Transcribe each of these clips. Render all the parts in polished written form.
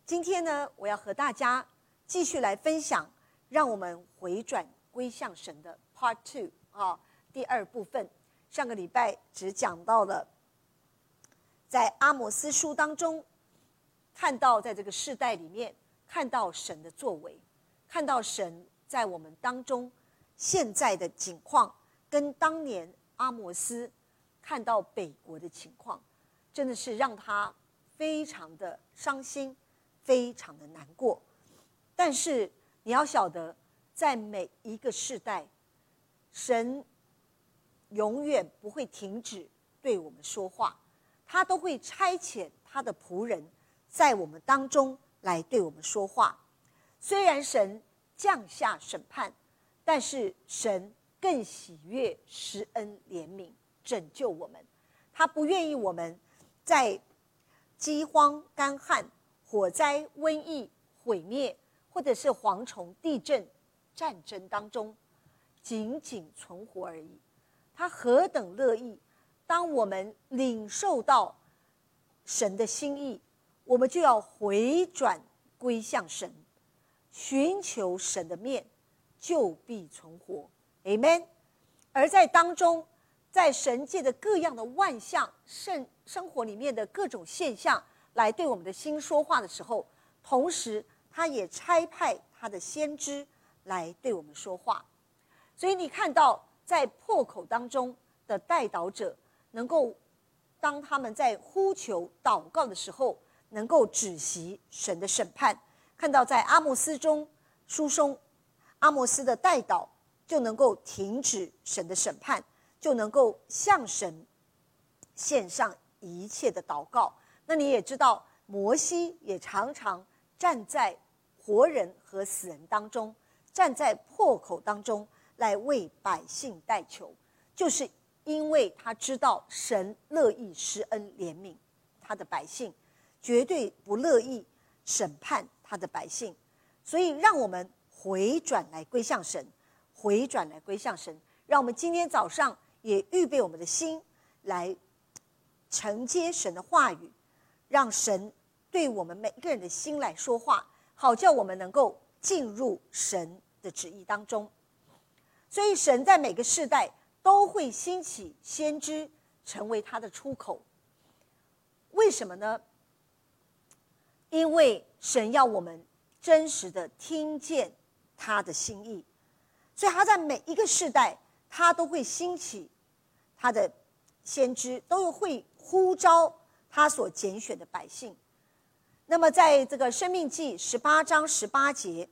今天呢，我要和大家继续来分享，让我们回转归向神的 Part 2第二部分。上个礼拜只讲到了在阿摩斯书当中，看到在这个世代里面，看到神的作为，看到神在我们当中现在的景况，跟当年阿摩斯看到北国的情况，真的是让他非常的伤心，非常的难过。但是你要晓得，在每一个世代，神永远不会停止对我们说话，他都会差遣他的仆人在我们当中来对我们说话。虽然神降下审判，但是神更喜悦施恩怜悯，拯救我们。他不愿意我们在饥荒、干旱、火灾、瘟疫、毁灭，或者是蝗虫、地震、战争当中仅仅存活而已。他何等乐意，当我们领受到神的心意，我们就要回转归向神，寻求神的面，就必存活。 Amen。 而在当中，在神界的各样的万象，生活里面的各种现象来对我们的心说话的时候，同时他也差派他的先知来对我们说话。所以你看到在破口当中的代祷者，能够当他们在呼求祷告的时候，能够止息神的审判。看到在阿摩斯书中，阿摩斯的代祷就能够停止神的审判，就能够向神献上一切的祷告。那你也知道，摩西也常常站在活人和死人当中，站在破口当中来为百姓代求，就是因为他知道神乐意施恩怜悯他的百姓，绝对不乐意审判他的百姓。所以让我们回转来归向神，回转来归向神。让我们今天早上也预备我们的心来承接神的话语，让神对我们每一个人的心来说话，好叫我们能够进入神的旨意当中。所以神在每个世代都会兴起先知成为他的出口。为什么呢？因为神要我们真实的听见他的心意，所以他在每一个世代他都会兴起他的先知，都会呼召他所拣选的百姓。那么在这个申命记18章18节，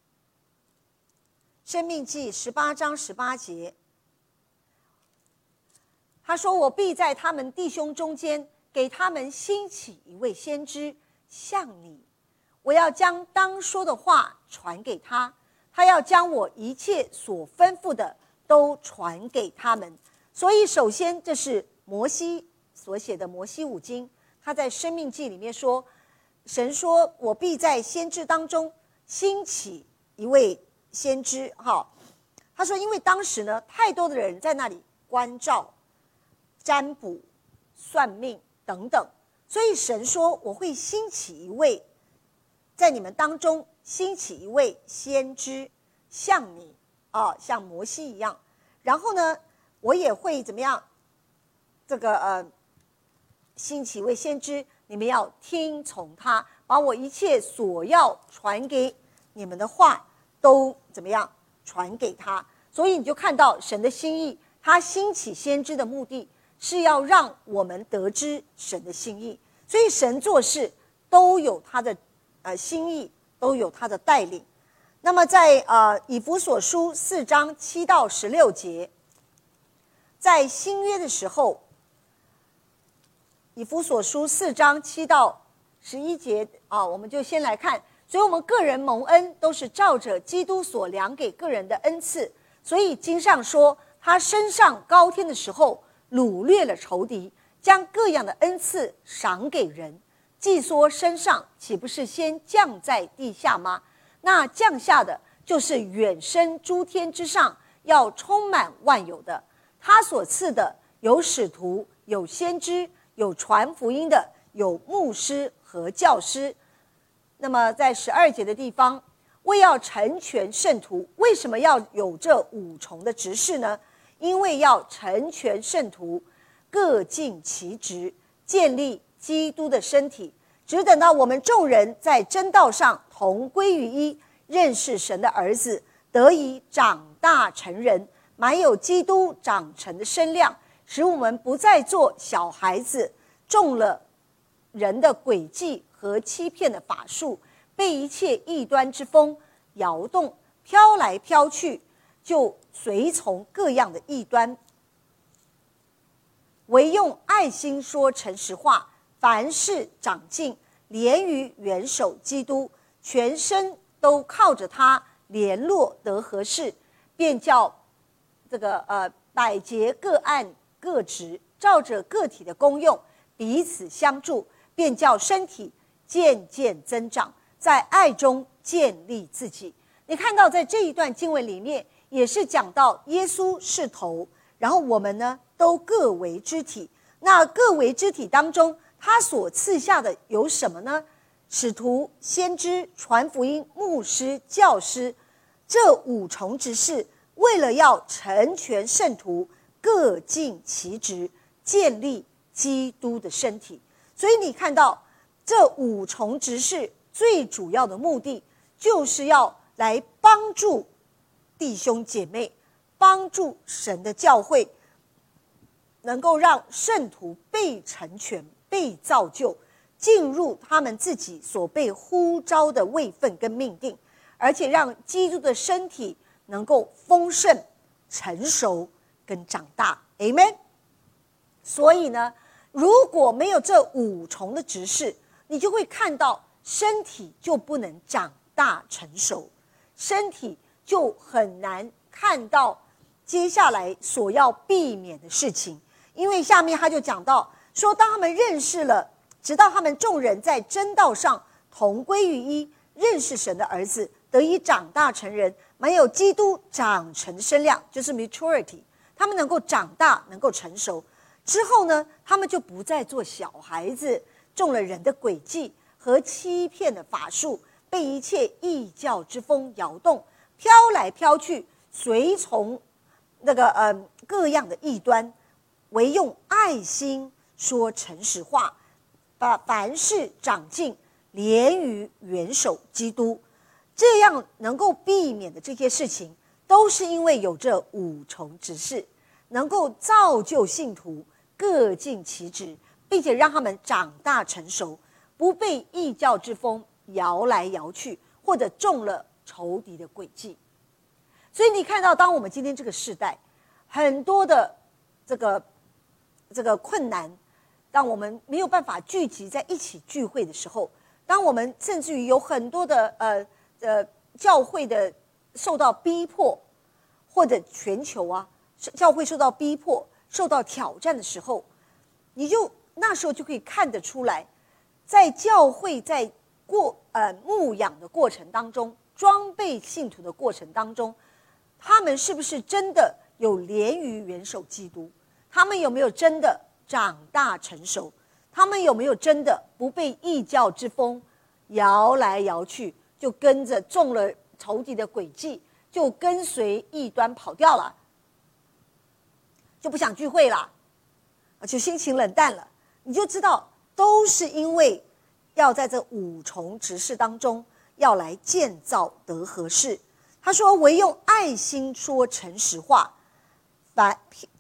申命记18章18节，他说：我必在他们弟兄中间给他们兴起一位先知，像你，我要将当说的话传给他，他要将我一切所吩咐的都传给他们。所以首先这是摩西所写的摩西五经，他在申命记里面说，神说我必在先知当中兴起一位先知。他说因为当时呢，太多的人在那里关照、占卜、算命等等，所以神说我会兴起一位，在你们当中兴起一位先知，像你像摩西一样。然后呢，我也会怎么样？兴起一位先知，你们要听从他，把我一切所要传给你们的话都怎么样传给他。所以你就看到神的心意，他兴起先知的目的是要让我们得知神的心意。所以神做事都有他的心意，都有他的带领。那么在以弗所书4章7到16节，在新约的时候，以弗所书4章7到11节我们就先来看。所以我们个人蒙恩都是照着基督所量给个人的恩赐，所以经上说，他升上高天的时候掳掠了仇敌，将各样的恩赐赏给人。既说升上，岂不是先降在地下吗？那降下的就是远升诸天之上，要充满万有的。他所赐的有使徒，有先知，有传福音的，有牧师和教师。 那么在12节的地方，为要成全圣徒，为什么要有这5重的职事呢？因为要成全圣徒，各尽其职，建立基督的身体，只等到我们众人在真道上同归于一，认识神的儿子，得以长大成人，满有基督长成的身量，使我们不再做小孩子，中了人的诡计和欺骗的法术，被一切异端之风摇动，飘来飘去，就随从各样的异端，唯用爱心说诚实话，凡事长进，连于元首基督，全身都靠着他联络得合适，便叫百节各按各职，照着个体的功用彼此相助，便叫身体渐渐增长，在爱中建立自己。你看到在这一段经文里面也是讲到耶稣是头，然后我们呢都各为肢体。那各为肢体当中，他所赐下的有什么呢？使徒、先知、传福音、牧师、教师，这5重职事，为了要成全圣徒，各尽其职，建立基督的身体。所以你看到这5重职事最主要的目的，就是要来帮助弟兄姐妹，帮助神的教会，能够让圣徒被成全、被造就，进入他们自己所被呼召的位分跟命定，而且让基督的身体能够丰盛、成熟跟长大。 Amen。 所以呢，如果没有这5重的职事，你就会看到身体就不能长大成熟，身体就很难看到接下来所要避免的事情。因为下面他就讲到说，当他们认识了，直到他们众人在真道上同归于一，认识神的儿子，得以长大成人，满有基督长成的身量，就是 maturity， 他们能够长大，能够成熟之后呢，他们就不再做小孩子，中了人的诡计和欺骗的法术，被一切异教之风摇动，飘来飘去，随从各样的异端，唯用爱心说诚实话，把凡事长进，连于元首基督。这样能够避免的这些事情，都是因为有这5重职事，能够造就信徒各尽其职，并且让他们长大成熟，不被异教之风摇来摇去，或者中了仇敌的诡计。所以你看到，当我们今天这个世代很多的这个困难，当我们没有办法聚集在一起聚会的时候，当我们甚至于有很多的教会的受到逼迫，或者全球教会受到逼迫、受到挑战的时候，那时候就可以看得出来，在教会在牧养的过程当中，装备信徒的过程当中，他们是不是真的有连于元首基督？他们有没有真的长大成熟？他们有没有真的不被异教之风摇来摇去，就跟着中了仇敌的诡计，就跟随异端跑掉了，就不想聚会了，就心情冷淡了？你就知道，都是因为要在这5重职事当中，要来建造得合适。他说，唯用爱心说诚实话，凡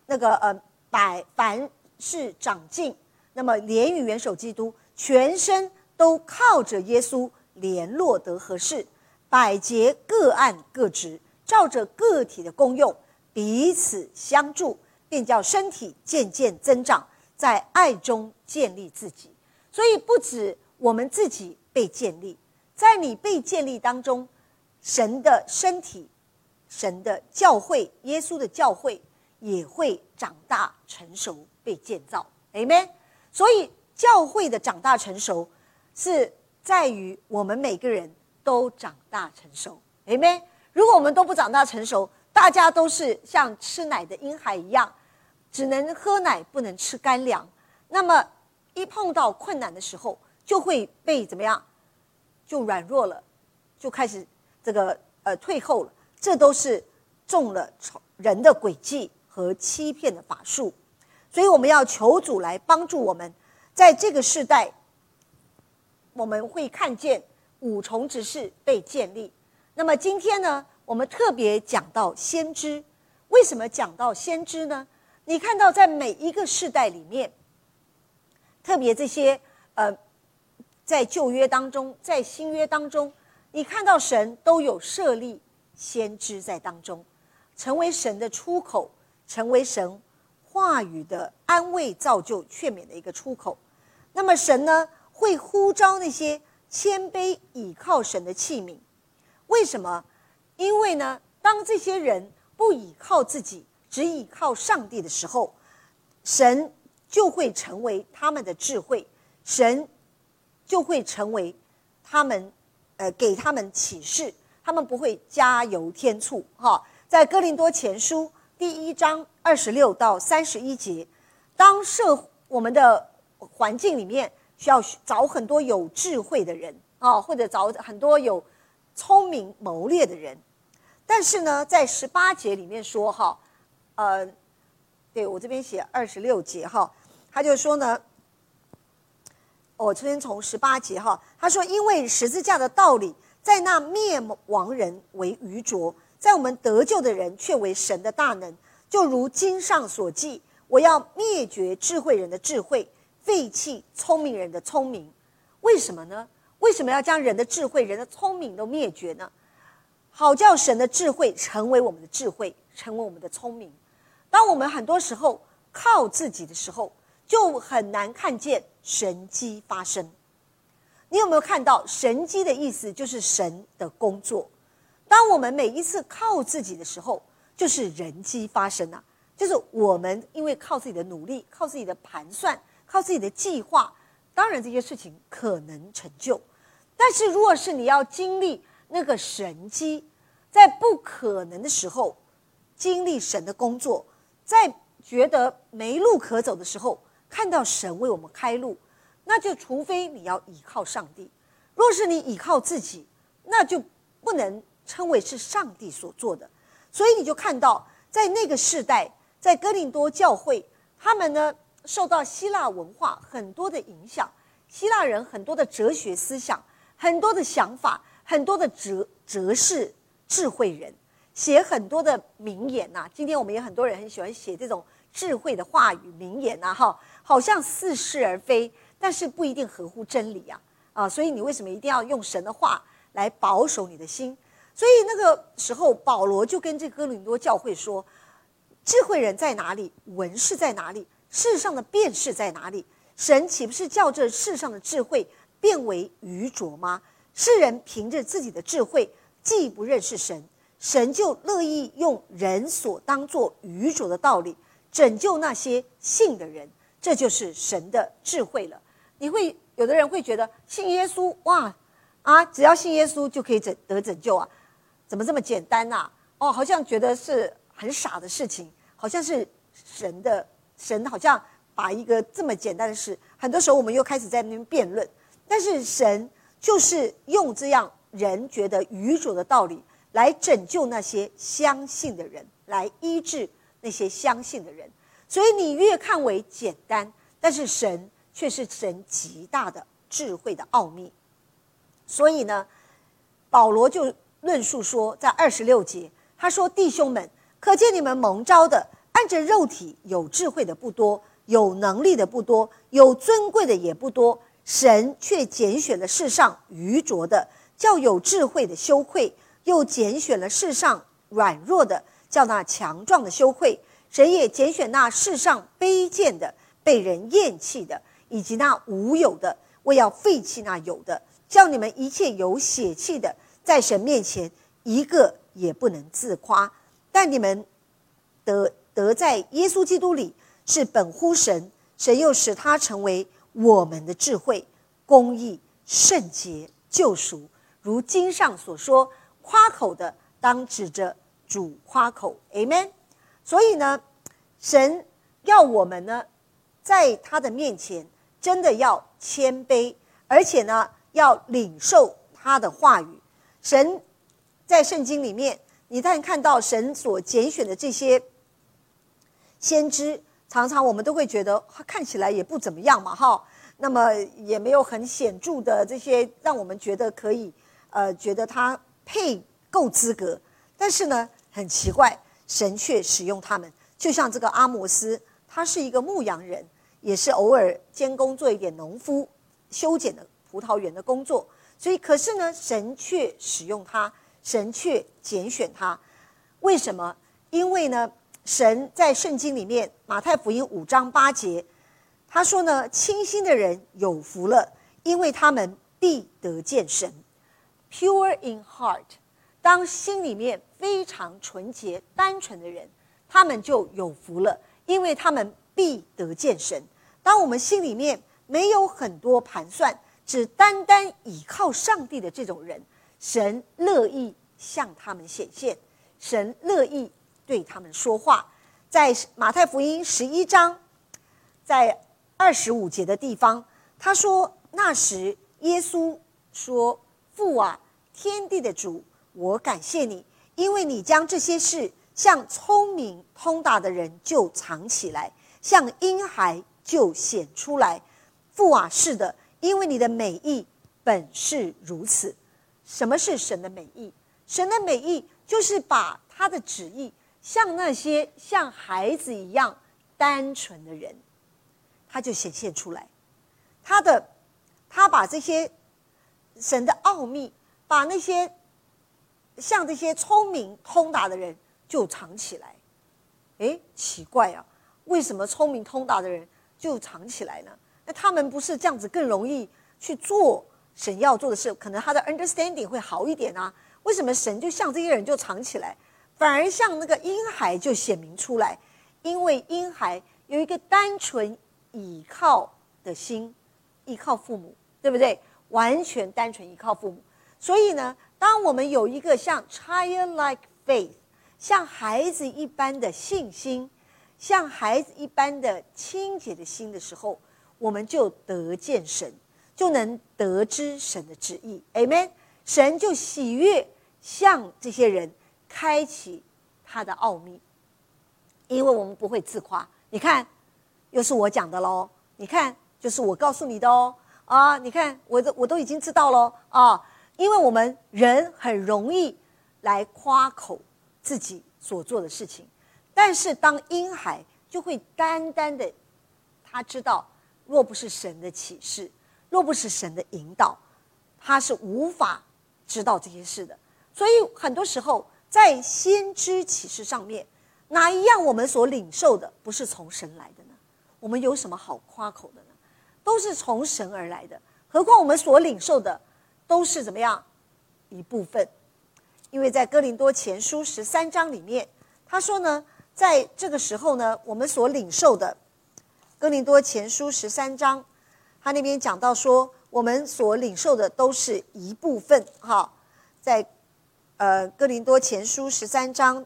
事长进，那么连于元首基督，全身都靠着耶稣联络得合适，百节各按各职，照着个体的功用彼此相助，便叫身体渐渐增长，在爱中建立自己。所以不止我们自己被建立，在你被建立当中，神的身体、神的教会、耶稣的教会也会长大成熟，被建造。 Amen。 所以教会的长大成熟是在于我们每个人都长大成熟。 Amen。 如果我们都不长大成熟，大家都是像吃奶的婴孩一样，只能喝奶不能吃干粮，那么一碰到困难的时候，就会被怎么样？ 就软弱了，就开始退后了，这都是中了人的诡计和欺骗的法术。所以我们要求主来帮助我们，在这个世代我们会看见五重职事被建立。那么今天呢，我们特别讲到先知。为什么讲到先知呢？你看到在每一个世代里面，特别这些在旧约当中，在新约当中，你看到神都有设立先知在当中，成为神的出口，成为神话语的安慰、造就、劝勉的一个出口。那么神呢，会呼召那些谦卑倚靠神的器皿。为什么？因为呢，当这些人不倚靠自己，只倚靠上帝的时候，神就会成为他们的智慧，神就会成为他们给他们启示，他们不会加油添醋哈。在哥林多前书第1章26到31节，当我们的环境里面需要找很多有智慧的人啊，或者找很多有聪明谋略的人，但是呢，在18节里面说哈，对，我这边写26节哈，他就说呢，我这边从18节哈，他说因为十字架的道理，在那灭亡人为愚拙，在我们得救的人却为神的大能。就如经上所记，我要灭绝智慧人的智慧，废弃聪明人的聪明。为什么呢？为什么要将人的智慧、人的聪明都灭绝呢？好叫神的智慧成为我们的智慧，成为我们的聪明。当我们很多时候靠自己的时候，就很难看见神迹发生。你有没有看到神迹的意思就是神的工作？当我们每一次靠自己的时候，就是人迹发生啊，就是我们因为靠自己的努力，靠自己的盘算，靠自己的计划，当然这些事情可能成就。但是如果是你要经历那个神迹，在不可能的时候经历神的工作，在觉得没路可走的时候看到神为我们开路，那就除非你要倚靠上帝。若是你倚靠自己，那就不能称为是上帝所做的。所以你就看到在那个世代，在哥林多教会，他们呢受到希腊文化很多的影响，希腊人很多的哲学思想，很多的想法，很多的哲士智慧人，写很多的名言啊。今天我们也很多人很喜欢写这种智慧的话语名言啊，好像似是而非，但是不一定合乎真理啊。所以你为什么一定要用神的话来保守你的心？所以那个时候保罗就跟这哥林多教会说，智慧人在哪里？文士在哪里？世上的辩士在哪里？神岂不是叫这世上的智慧变为愚拙吗？世人凭着自己的智慧既不认识神，神就乐意用人所当作愚拙的道理拯救那些信的人，这就是神的智慧了。有的人会觉得信耶稣只要信耶稣就可以得拯救啊，怎么这么简单啊？好像觉得是很傻的事情，好像是神好像把一个这么简单的事，很多时候我们又开始在那边辩论。但是神就是用这样人觉得愚拙的道理来拯救那些相信的人，来医治那些相信的人。所以你越看为简单，但是神却是神极大的智慧的奥秘。所以呢，保罗就论述说，在26节他说，弟兄们，可见你们蒙召的按着肉体有智慧的不多，有能力的不多，有尊贵的也不多，神却拣选了世上愚拙的，叫有智慧的羞愧，又拣选了世上软弱的，叫那强壮的羞愧。神也拣选那世上卑贱的，被人厌弃的，以及那无有的，为要废弃那有的，叫你们一切有血气的，在神面前一个也不能自夸。但你们得在耶稣基督里是本乎神，神又使他成为我们的智慧、公义、圣洁、救赎。如经上所说，夸口的当指着主夸口。 Amen。 所以呢，神要我们呢在他的面前真的要谦卑，而且呢要领受他的话语。神在圣经里面，你看到神所拣选的这些先知，常常我们都会觉得看起来也不怎么样嘛，那么也没有很显著的这些让我们觉得可以觉得他够资格。但是呢，很奇怪，神却使用他们。就像这个阿摩斯，他是一个牧羊人，也是偶尔兼工做一点农夫修剪的葡萄园的工作。所以可是呢，神却使用他，神却拣选他。为什么？因为呢，神在圣经里面马太福音5章8节，他说呢，清心的人有福了，因为他们必得见神。 Pure in heart， 当心里面非常纯洁单纯的人，他们就有福了，因为他们必得见神。当我们心里面没有很多盘算，只单单倚靠上帝的这种人，神乐意向他们显现，神乐意对他们说话。在马太福音11章在25节的地方，他说，那时耶稣说，父啊，天地的主，我感谢你，因为你将这些事向聪明通达的人就藏起来，向婴孩就显出来。父啊，是的，因为你的美意本是如此。什么是神的美意？神的美意就是把他的旨意向那些像孩子一样单纯的人，他就显现出来。他把这些神的奥秘，把那些像这些聪明通达的人就藏起来。奇怪啊，为什么聪明通达的人就藏起来呢？那他们不是这样子更容易去做神要做的事，可能他的 understanding 会好一点啊？为什么神就像这些人就藏起来，反而像那个婴孩就显明出来？因为婴孩有一个单纯倚靠的心，依靠父母，对不对？完全单纯依靠父母。所以呢，当我们有一个像 childlike faith， 像孩子一般的信心，像孩子一般的清洁的心的时候，我们就得见神，就能得知神的旨意。 Amen。 神就喜悦向这些人开启他的奥秘，因为我们不会自夸。你看，又是我讲的咯，你看，就是我告诉你的哦，你看我都已经知道咯啊。因为我们人很容易来夸口自己所做的事情，但是当婴孩就会单单的，他知道若不是神的启示，若不是神的引导，他是无法知道这些事的。所以很多时候在先知启示上面，哪一样我们所领受的不是从神来的呢？我们有什么好夸口的呢？都是从神而来的，何况我们所领受的都是怎么样一部分。因为在哥林多前书13章里面，他说呢，在这个时候呢，我们所领受的，哥林多前书13章，他那边讲到说，我们所领受的都是一部分。在哥林多前书13章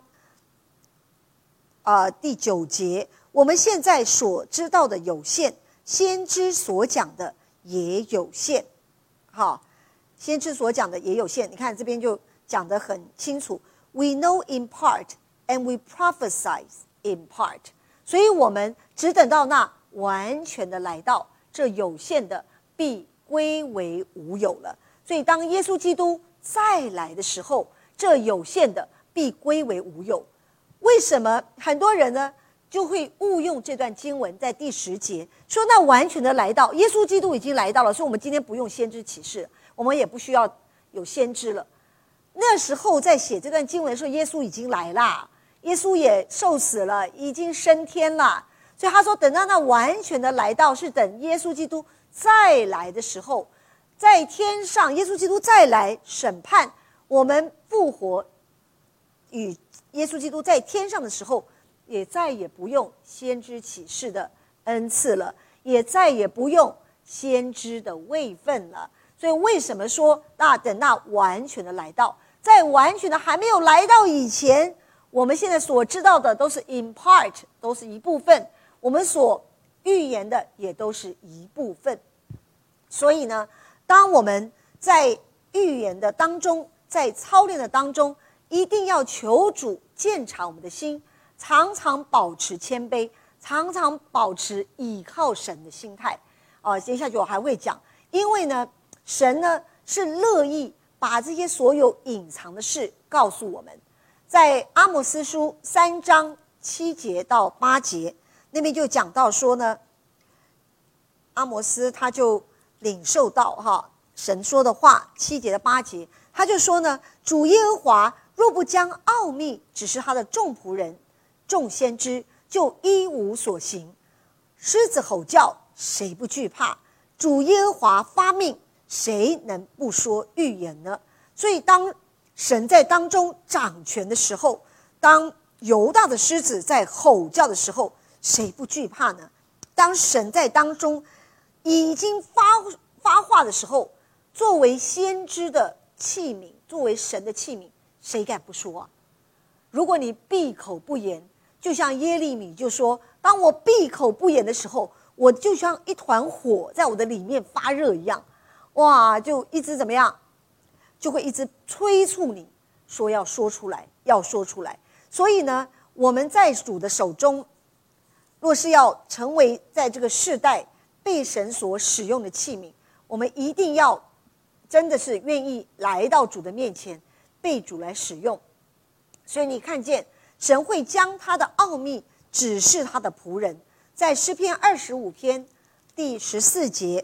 第9节，我们现在所知道的有限，先知所讲的也有限。先知所讲的也有限。你看这边就讲得很清楚， We know in part and we prophesy in part。 所以我们只等到那完全的来到，这有限的必归为无有了。所以当耶稣基督再来的时候，这有限的必归为无有。为什么很多人呢就会误用这段经文，在第10节说那完全的来到，耶稣基督已经来到了，所以我们今天不用先知启示，我们也不需要有先知了。那时候在写这段经文的时候，耶稣已经来了，耶稣也受死了，已经升天了。所以他说等到那完全的来到，是等耶稣基督再来的时候，在天上耶稣基督再来审判我们，复活与耶稣基督在天上的时候，也再也不用先知启示的恩赐了，也再也不用先知的位分了。所以为什么说等那完全的来到，在完全的还没有来到以前，我们现在所知道的都是 in part， 都是一部分，我们所预言的也都是一部分。所以呢，当我们在预言的当中，在操练的当中，一定要求主鉴察我们的心，常常保持谦卑，常常保持倚靠神的心态。接下去我还会讲，因为呢，神呢是乐意把这些所有隐藏的事告诉我们。在阿摩司书3章7节到8节那边就讲到说呢，阿摩司他就领受到神说的话，7节的8节，他就说呢，主耶和华若不将奥秘指示他的众仆人、众先知，就一无所行。狮子吼叫，谁不惧怕？主耶和华发命，谁能不说预言呢？所以当神在当中掌权的时候，当犹大的狮子在吼叫的时候，谁不惧怕呢？当神在当中已经发话的时候，作为先知的器皿，作为神的器皿，谁敢不说啊？如果你闭口不言，就像耶利米就说，当我闭口不言的时候，我就像一团火在我的里面发热一样，哇，就一直怎么样，就会一直催促你说要说出来，要说出来。所以呢，我们在主的手中，若是要成为在这个世代被神所使用的器皿，我们一定要真的是愿意来到主的面前，被主来使用。所以你看见神会将他的奥秘指示他的仆人，在诗篇25篇第14节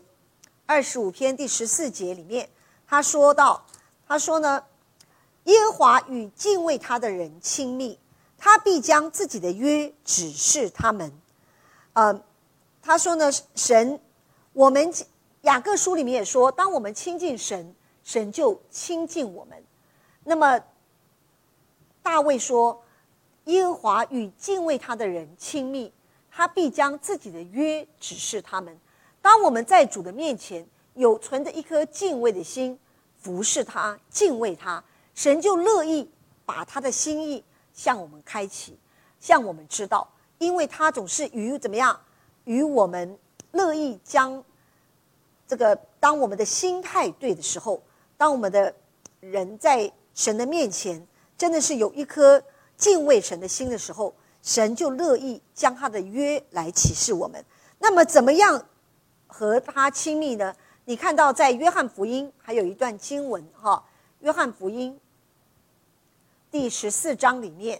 ，25篇第14节里面，他说呢，耶和华与敬畏他的人亲密，他必将自己的约指示他们。他说呢，神，我们雅各书里面也说，当我们亲近神，神就亲近我们。那么大卫说，耶和华与敬畏他的人亲密，他必将自己的约指示他们。当我们在主的面前有存着一颗敬畏的心，服侍他，敬畏他，神就乐意把他的心意向我们开启，向我们知道，因为他总是与我们乐意将这个，当我们的心态对的时候，当我们的人在神的面前真的是有一颗敬畏神的心的时候，神就乐意将他的约来启示我们。那么怎么样和他亲密呢？你看到在约翰福音还有一段经文，约翰福音第14章里面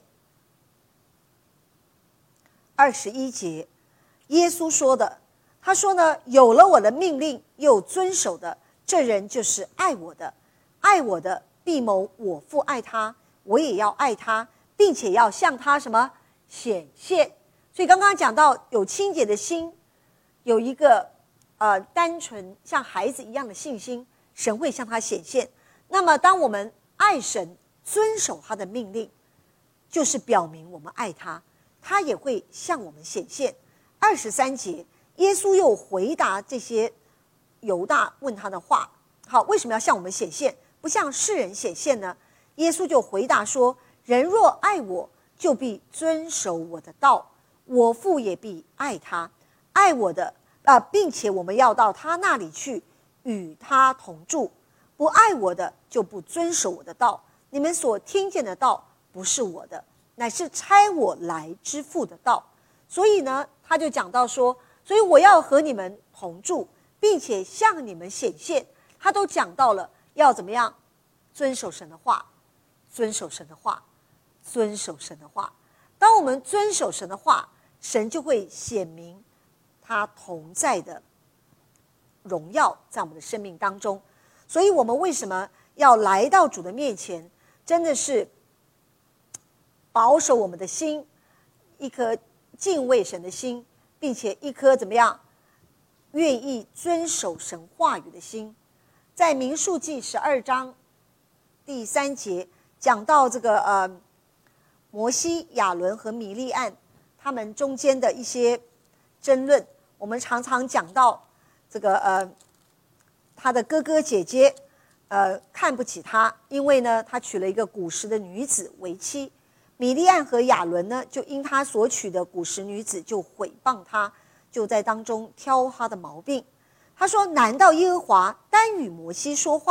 21节，耶稣说的，他说呢，有了我的命令又遵守的，这人就是爱我的，爱我的必蒙我父爱他，我也要爱他，并且要向他什么显现。所以刚刚讲到有清洁的心，有一个单纯像孩子一样的信心，神会向他显现。那么当我们爱神，遵守他的命令，就是表明我们爱他，他也会向我们显现。23节，耶稣又回答这些犹大问他的话，好，为什么要向我们显现，不向世人显现呢？耶稣就回答说，人若爱我，就必遵守我的道，我父也必爱他，爱我的并且我们要到他那里去，与他同住。不爱我的，就不遵守我的道。你们所听见的道，不是我的，乃是差我来之父的道。所以呢，他就讲到说，所以我要和你们同住，并且向你们显现。他都讲到了要怎么样遵守神的话，遵守神的话，遵守神的话。当我们遵守神的话，神就会显明他同在的荣耀在我们的生命当中。所以我们为什么要来到主的面前，真的是保守我们的心，一颗敬畏神的心，并且一颗怎么样愿意遵守神话语的心。在民数记12章第3节讲到这个摩西、亚伦和米利暗他们中间的一些争论。我们常常讲到这个他的哥哥姐姐看不起他，因为呢他娶了一个古时的女子为妻。米利暗和亚伦呢，就因他所娶的古时女子就毁谤他，就在当中挑他的毛病。他说，难道耶和华单与摩西说话，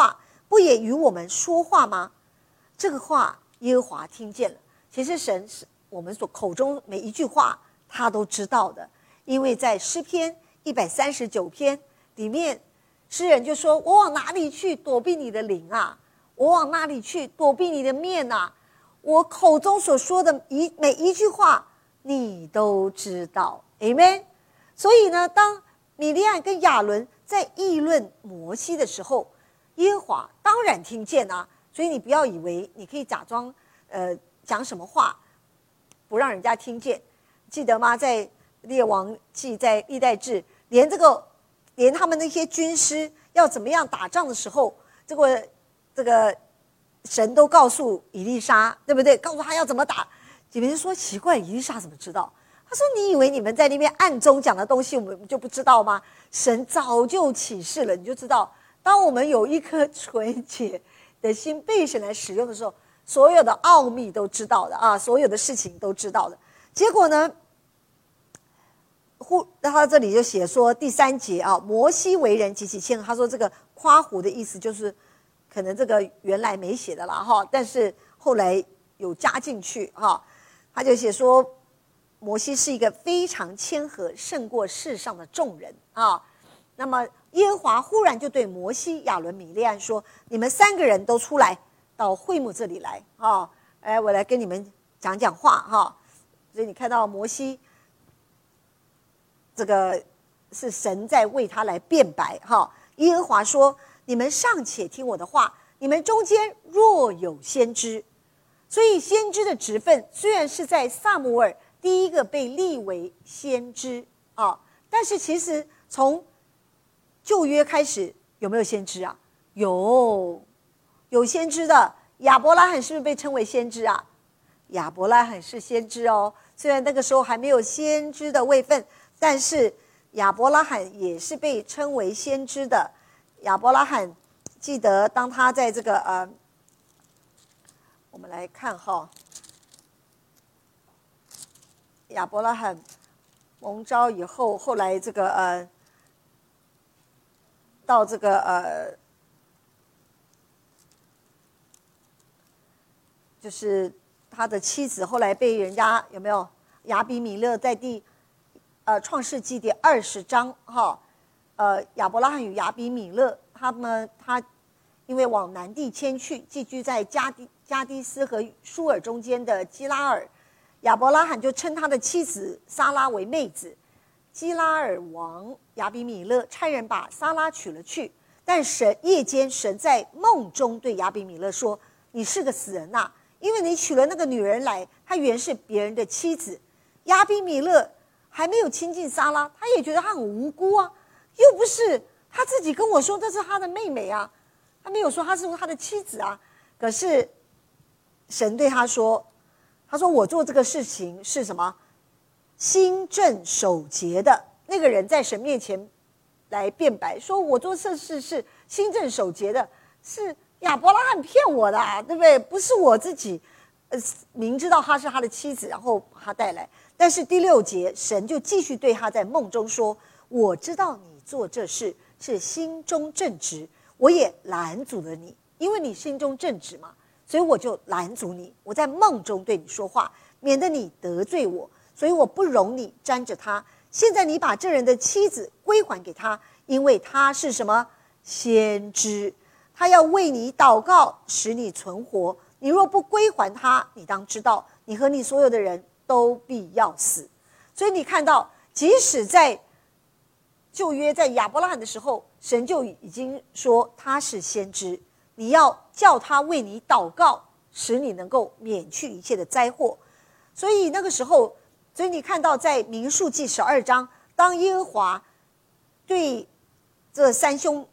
不也与我们说话吗？这个话耶和华听见了。其实神是我们所口中每一句话他都知道的，因为在诗篇139篇里面，诗人就说，我往哪里去躲避你的灵啊？我往哪里去躲避你的面啊？我口中所说的每一句话你都知道。 Amen。 所以呢，当米利暗跟亚伦在议论摩西的时候，耶和华当然听见啊。所以你不要以为你可以假装讲什么话不让人家听见。记得吗？在列王记，在历代志，连他们那些军师要怎么样打仗的时候，这个神都告诉以利沙，对不对？告诉他要怎么打。有人说奇怪，以利沙怎么知道？他说，你以为你们在那边暗中讲的东西我们就不知道吗？神早就启示了。你就知道，当我们有一颗纯洁的心被神来使用的时候，所有的奥秘都知道的啊，所有的事情都知道的。结果呢，他这里就写说第3节啊，摩西为人极其谦和。他说这个夸胡的意思就是可能这个原来没写的啦哈，但是后来有加进去哈。他就写说摩西是一个非常谦和，胜过世上的众人啊。那么耶和华忽然就对摩西、亚伦、米利暗说，你们3个人都出来到会幕这里来啊！我来跟你们讲讲话哈。所以你看到摩西，这个是神在为他来辩白哈。耶和华说，你们尚且听我的话，你们中间若有先知。所以先知的职分虽然是在撒母耳第一个被立为先知啊，但是其实从旧约开始有没有先知啊？有先知的。亚伯拉罕是不是被称为先知啊？亚伯拉罕是先知哦，虽然那个时候还没有先知的位分，但是亚伯拉罕也是被称为先知的。亚伯拉罕记得当他在这个我们来看哈，亚伯拉罕蒙召以后，后来这个到这个就是他的妻子后来被人家有没有亚比米勒在创世纪第20章哈，亚伯拉罕与亚比米勒他因为往南地迁去，寄居在加迪斯和舒尔中间的基拉尔，亚伯拉罕就称他的妻子撒拉为妹子。基拉尔王亚比米勒差人把撒拉娶了去，但夜间神在梦中对亚比米勒说，你是个死人呐，因为你娶了那个女人来，她原是别人的妻子。亚比米勒还没有亲近撒拉，他也觉得她很无辜啊，又不是他自己跟我说这是他的妹妹啊，他没有说他是他的妻子啊。可是神对他说，我做这个事情是什么？心正守节的。那个人在神面前来辩白，说我做这事是心正守节的，是亚伯拉罕骗我的啊，对不对？不是我自己明知道他是他的妻子，然后把他带来。但是第6节神就继续对他在梦中说，我知道你做这事是心中正直，我也拦阻了你，因为你心中正直嘛，所以我就拦阻你，我在梦中对你说话，免得你得罪我，所以我不容你沾着他。现在你把这人的妻子归还给他，因为他是什么？先知，他要为你祷告，使你存活。你若不归还他，你当知道，你和你所有的人都必要死。所以你看到，即使在旧约在亚伯拉罕的时候，神就已经说他是先知，你要叫他为你祷告，使你能够免去一切的灾祸。所以那个时候，所以你看到在民数记12章，当耶和华对这3兄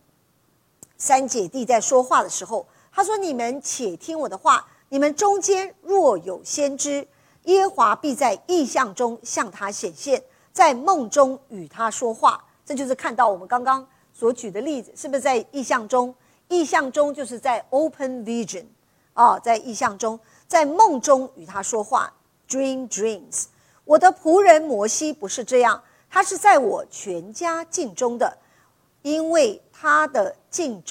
3姐弟在说话的时候，他说，你们且听我的话，你们中间若有先知，耶和华必在异象中向他显现，在梦中与他说话。这就是看到我们刚刚所举的例子，是不是在异象中？异象中就是在 open vision 在异象中，在梦中与他说话 dream dreams。 我的仆人摩西不是这样，他是在我全家境中的，因为他的境中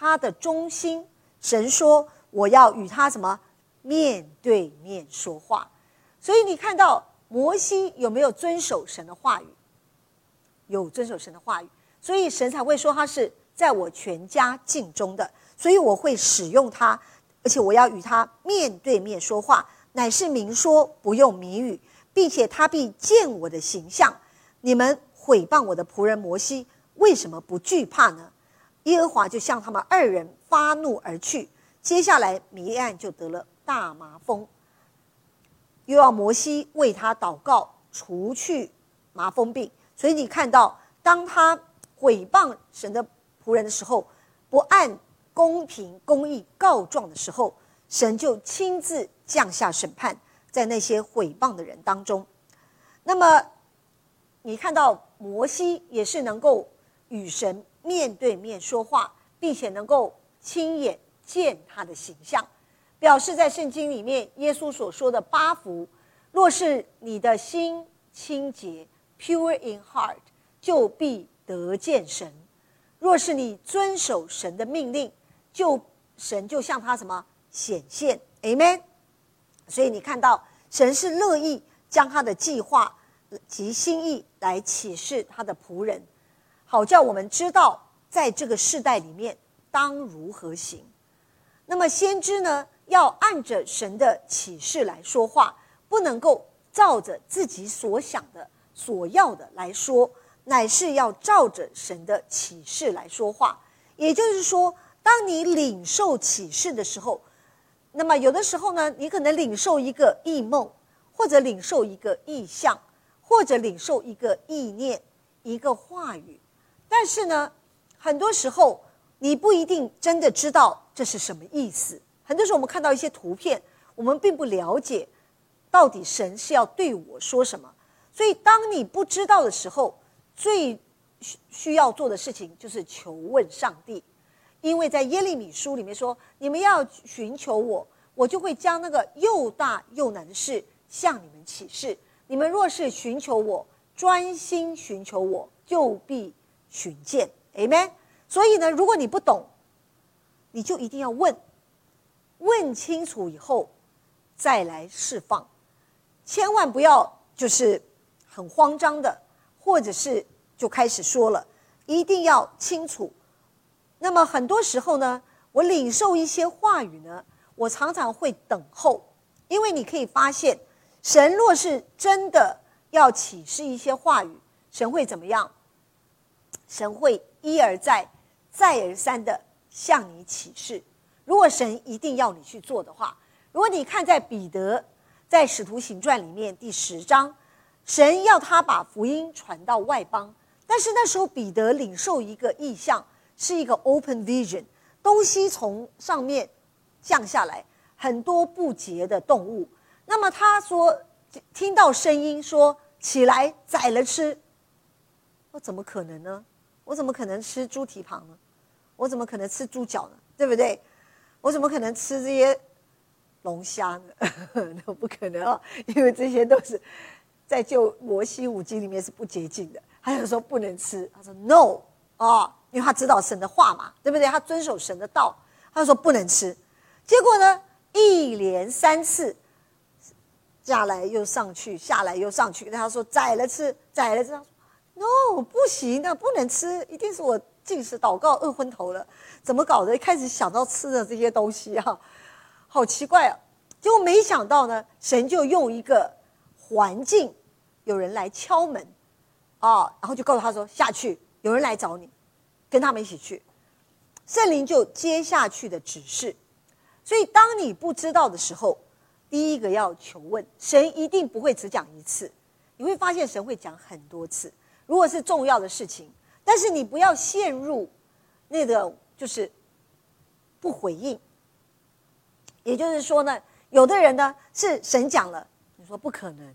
他的忠心。神说我要与他什么面对面说话。所以你看到摩西有没有遵守神的话语？有遵守神的话语，所以神才会说他是在我全家境中的，所以我会使用他，而且我要与他面对面说话，乃是明说，不用谜语，并且他必见我的形象。你们毁谤我的仆人摩西，为什么不惧怕呢？耶和华就向他们二人发怒而去。接下来弥岸就得了大麻风，又要摩西为他祷告，除去麻风病。所以你看到，当他毁谤神的仆人的时候，不按公平公义告状的时候，神就亲自降下审判在那些毁谤的人当中。那么你看到摩西也是能够与神面对面说话，并且能够亲眼见他的形象，表示在圣经里面耶稣所说的8福，若是你的心清洁 pure in heart， 就必得见神。若是你遵守神的命令，神就向他什么显现 Amen。 所以你看到神是乐意将他的计划及心意来启示他的仆人，好叫我们知道在这个世代里面当如何行。那么先知呢，要按着神的启示来说话，不能够照着自己所想的所要的来说，乃是要照着神的启示来说话。也就是说，当你领受启示的时候，那么有的时候呢，你可能领受一个异梦，或者领受一个异象，或者领受一个意念，一个话语，但是呢，很多时候你不一定真的知道这是什么意思。很多时候我们看到一些图片，我们并不了解到底神是要对我说什么。所以当你不知道的时候，最需要做的事情就是求问上帝。因为在耶利米书里面说，你们要寻求我，我就会将那个又大又难的事向你们启示。你们若是寻求我，专心寻求我，就必寻见 Amen。 所以呢，如果你不懂，你就一定要问清楚以后再来释放，千万不要就是很慌张的，或者是就开始说了，一定要清楚。那么很多时候呢，我领受一些话语呢，我常常会等候。因为你可以发现，神若是真的要启示一些话语，神会怎么样？神会一而再再而三的向你启示。如果神一定要你去做的话，如果你看在彼得在使徒行传里面第10章，神要他把福音传到外邦，但是那时候彼得领受一个异象，是一个 open vision， 东西从上面降下来，很多不洁的动物。那么他说听到声音说起来宰了吃，我怎么可能呢？我怎么可能吃猪蹄膀呢？我怎么可能吃猪脚呢？对不对？我怎么可能吃这些龙虾呢？那不可能啊，因为这些都是在旧摩西五经里面是不洁净的。他就说不能吃，他说 no 因为他知道神的话嘛，对不对？他遵守神的道，他说不能吃。结果呢，一连3次下来又上去，下来又上去，他说宰了吃，宰了吃。他说 no 不行的，不能吃，一定是我禁食祷告饿昏头了，怎么搞的？开始想到吃的这些东西啊，好奇怪啊！结果没想到呢，神就用一个环境，有人来敲门然后就告诉他说下去，有人来找你，跟他们一起去。圣灵就接下去的指示。所以当你不知道的时候，第一个要求问，神一定不会只讲一次，你会发现神会讲很多次，如果是重要的事情。但是你不要陷入那个就是不回应。也就是说呢，有的人呢是神讲了，你说不可能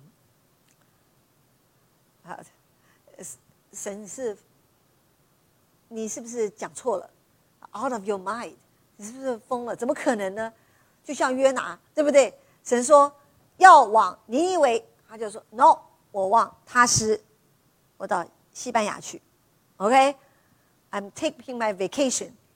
神是你是不是讲错了 out of your mind， 你是不是疯了？怎么可能呢？就像约拿，对不对？神说要往尼尼微，他就说 no， 我往他施，我到西班牙去。OK，I'm taking my vacation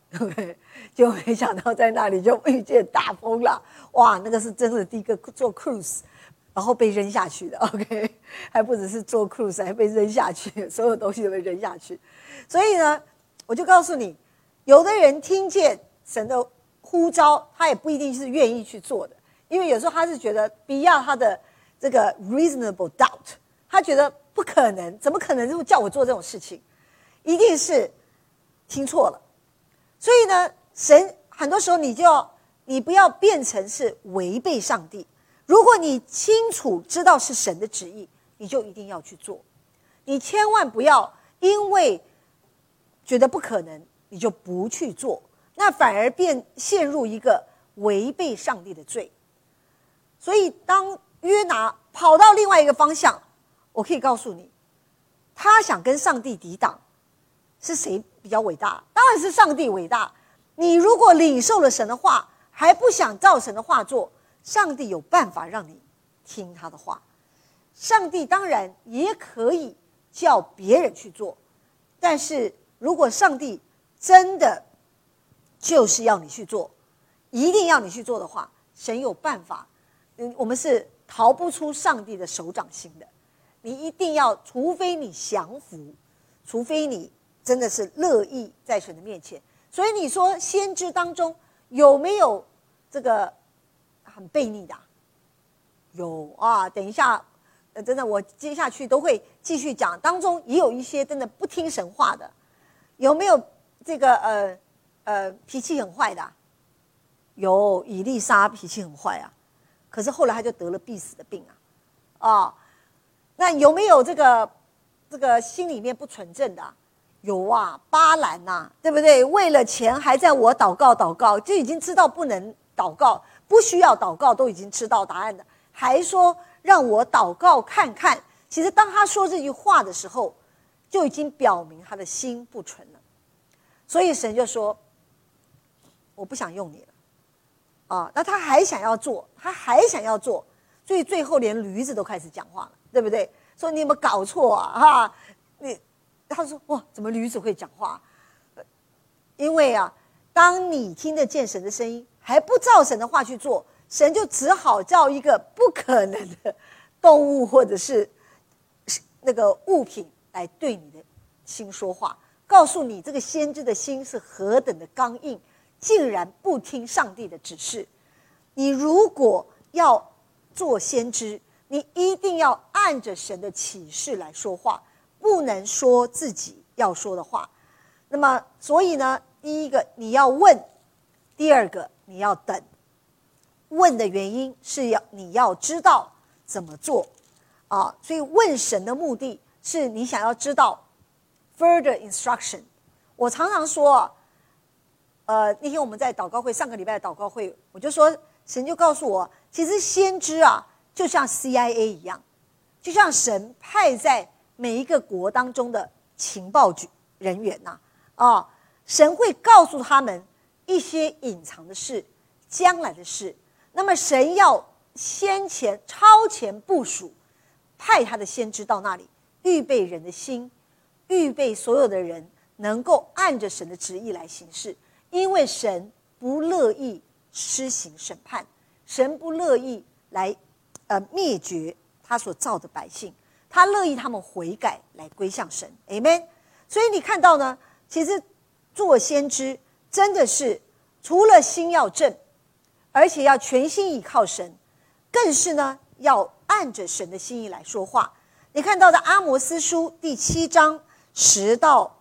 ，OK， 就没想到在那里就遇见大风浪，哇，那个是真的第一个做 cruise， 然后被扔下去的 ，OK， 还不只是做 cruise， 还被扔下去，所有东西都被扔下去。所以呢，我就告诉你，有的人听见神的呼召，他也不一定是愿意去做的，因为有时候他是觉得 beyond 他的这个 reasonable doubt， 他觉得不可能，怎么可能就叫我做这种事情？一定是听错了。所以呢，神很多时候你不要变成是违背上帝。如果你清楚知道是神的旨意，你就一定要去做。你千万不要因为觉得不可能，你就不去做，那反而陷入一个违背上帝的罪。所以当约拿跑到另外一个方向，我可以告诉你，他想跟上帝抵挡，是谁比较伟大？当然是上帝伟大。你如果领受了神的话，还不想照神的话做，上帝有办法让你听他的话。上帝当然也可以叫别人去做，但是如果上帝真的就是要你去做，一定要你去做的话，神有办法。我们是逃不出上帝的手掌心的。你一定要，除非你降服，除非你真的是乐意在神的面前。所以你说先知当中有没有这个很悖逆的？有啊，等一下，真的我接下去都会继续讲，当中也有一些真的不听神话的。有没有这个脾气很坏的？有，以利沙脾气很坏啊，可是后来他就得了必死的病啊。那有没有这个心里面不纯正的？有啊，巴兰啊，对不对？为了钱还在我祷告，就已经知道不能祷告，不需要祷告，都已经知道答案的，还说让我祷告看看。其实当他说这句话的时候，就已经表明他的心不纯了。所以神就说，我不想用你了啊。那他还想要做，所以最后连驴子都开始讲话了，对不对？说你有没有搞错啊？他说哇，怎么驴子会讲话？因为当你听得见神的声音，还不照神的话去做，神就只好叫一个不可能的动物或者是那个物品来对你的心说话，告诉你这个先知的心是何等的刚硬，竟然不听上帝的指示。你如果要做先知，你一定要按着神的启示来说话，不能说自己要说的话。那么所以呢，第一个你要问，第二个你要等。问的原因是你要知道怎么做所以问神的目的是你想要知道 further instruction。 我常常说那天我们在祷告会，上个礼拜的祷告会，我就说神就告诉我，其实先知就像 CIA 一样，就像神派在每一个国当中的情报局人员神会告诉他们一些隐藏的事，将来的事。那么神要超前部署，派他的先知到那里，预备人的心，预备所有的人能够按着神的旨意来行事。因为神不乐意施行审判，神不乐意来灭绝他所造的百姓，他乐意他们悔改来归向神。 Amen。 所以你看到呢，其实做先知真的是除了心要正，而且要全心倚靠神，更是呢要按着神的心意来说话。你看到的阿摩司书第7章10到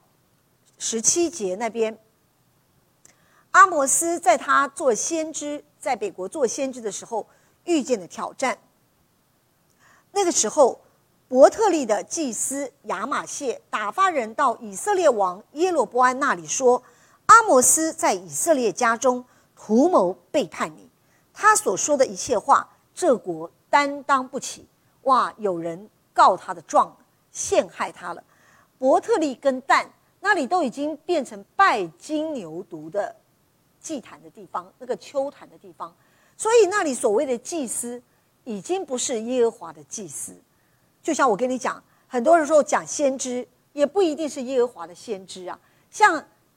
17节那边，阿摩司在他做先知，在北国做先知的时候遇见的挑战。那个时候伯特利的祭司亚玛谢打发人到以色列王耶罗波安那里说，阿摩司在以色列家中图谋背叛你，他所说的一切话，这国担当不起。哇，有人告他的状，陷害他了。伯特利跟但那里都已经变成拜金牛犊的祭坛的地方，那个丘坛的地方，所以那里所谓的祭司已经不是耶和华的祭司。就像我跟你讲，很多人说讲先知也不一定是耶和华的先知像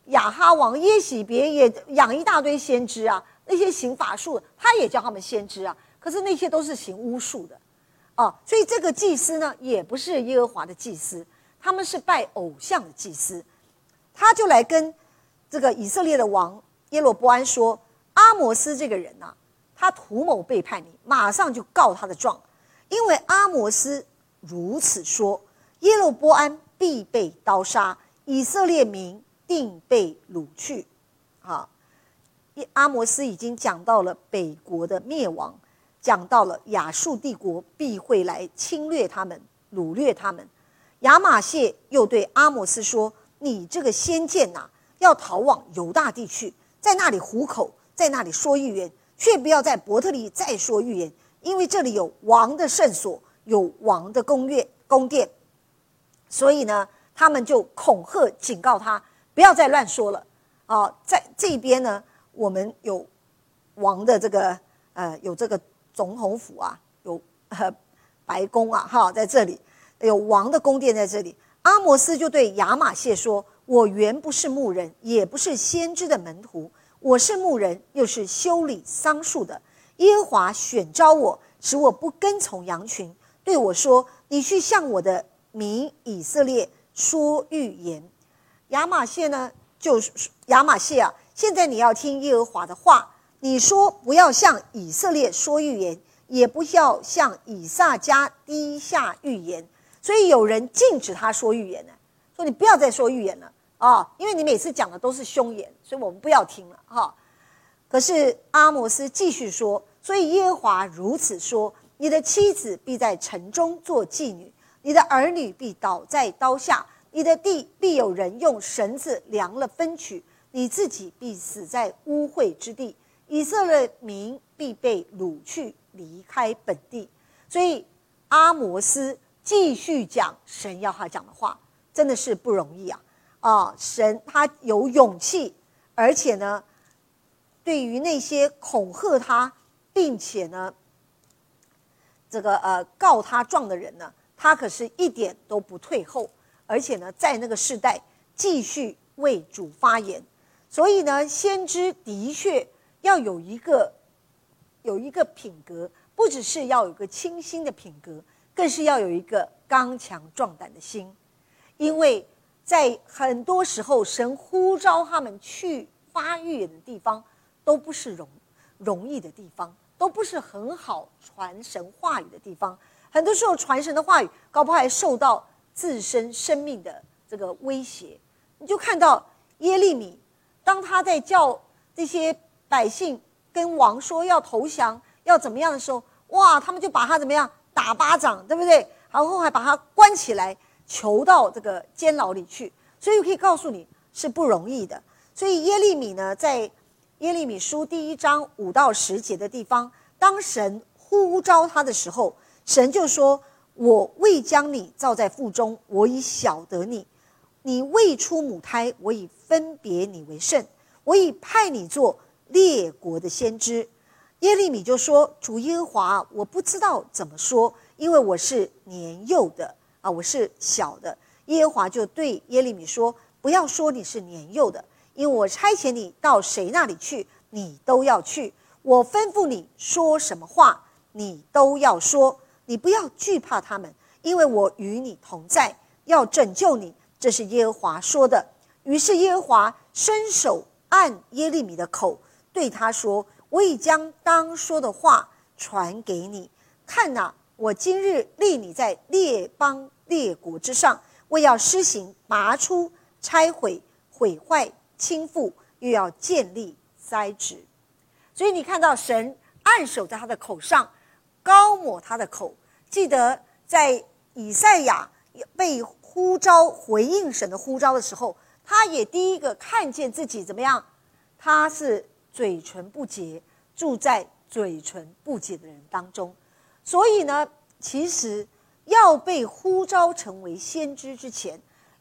亚哈王耶洗别也养一大堆先知啊，那些行法术他也叫他们先知啊，可是那些都是行巫术的所以这个祭司呢也不是耶和华的祭司，他们是拜偶像的祭司。他就来跟这个以色列的王耶罗波安说，阿摩斯这个人啊，他图谋背叛你，马上就告他的状，因为阿摩斯如此说，耶罗波安必被刀杀，以色列民定被掳去。阿摩斯已经讲到了北国的灭亡，讲到了亚述帝国必会来侵略他们，掳掠他们。亚玛谢又对阿摩斯说，你这个先见啊，要逃往犹大地去，在那里糊口，在那里说预言，却不要在伯特利再说预言，因为这里有王的圣所，有王的宫殿。所以呢，他们就恐吓警告他，不要再乱说了在这边呢，我们有王的这个有这个总统府啊，有白宫啊在这里有王的宫殿在这里。阿摩斯就对亚玛谢说，我原不是牧人，也不是先知的门徒，我是牧人，又是修理桑树的。耶和华选召我，使我不跟从羊群，对我说，你去向我的民以色列说预言。亚玛谢呢，亚玛谢啊，现在你要听耶和华的话，你说不要向以色列说预言，也不要向以撒家低下预言。所以有人禁止他说预言呢，说你不要再说预言了因为你每次讲的都是凶言，所以我们不要听了可是阿摩斯继续说，所以耶和华如此说，你的妻子必在城中做妓女，你的儿女必倒在刀下，你的地必有人用绳子量了分取，你自己必死在污秽之地，以色列民必被掳去离开本地。所以阿摩斯继续讲神要他讲的话，真的是不容易神他有勇气，而且呢，对于那些恐吓他，并且呢，这个告他状的人呢，他可是一点都不退后，而且呢，在那个世代继续为主发言。所以呢，先知的确要有一个品格，不只是要有一个清新的品格，更是要有一个刚强壮胆的心。因为在很多时候，神呼召他们去发预言的地方，都不是容易的地方，都不是很好传神话语的地方。很多时候传神的话语，搞不好还受到自身生命的这个威胁。你就看到耶利米，当他在叫这些百姓跟王说要投降，要怎么样的时候，哇，他们就把他怎么样打巴掌，对不对？然后还把他关起来，囚到这个监牢里去。所以我可以告诉你是不容易的。所以耶利米呢，在耶利米书第1章5到10节的地方，当神呼召他的时候，神就说，我未将你造在腹中，我已晓得你，你未出母胎，我已分别你为圣，我已派你做列国的先知。耶利米就说，主耶和华，我不知道怎么说，因为我是年幼的我是小的。耶和华就对耶利米说，不要说你是年幼的，因为我差遣你到谁那里去，你都要去，我吩咐你说什么话，你都要说，你不要惧怕他们，因为我与你同在，要拯救你，这是耶和华说的。于是耶和华伸手按耶利米的口，对他说，我已将当说的话传给你，看哪，我今日立你在列邦列国之上，为要施行拔出、拆毁、毁坏、倾覆，又要建立、栽植。所以你看到神按手在他的口上，膏抹他的口。记得在以赛亚被呼召回应神的呼召的时候，他也第一个看见自己怎么样，他是嘴唇不洁，住在嘴唇不洁的人当中。所以呢，其实要被呼召成为先知之前，